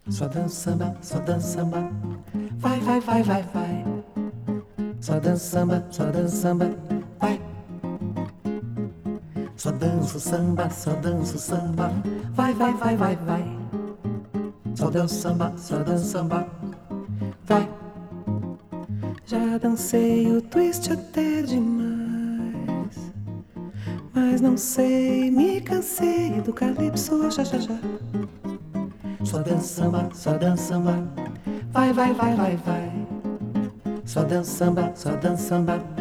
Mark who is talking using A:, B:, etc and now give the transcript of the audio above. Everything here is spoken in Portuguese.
A: Só dança samba, só dança samba. Vai, vai, vai, vai, vai. Só dança samba, só dança samba. Vai. Só dança o samba, só dança o samba. Vai, vai, vai, vai, vai. Só dança samba, só dança samba. Vai. Já dancei o twist até demais, mas não sei, me cansei do calypso, já, já, já. Só dança samba, só dança samba. Vai, vai, vai, vai, vai. Só dança samba, só dança samba.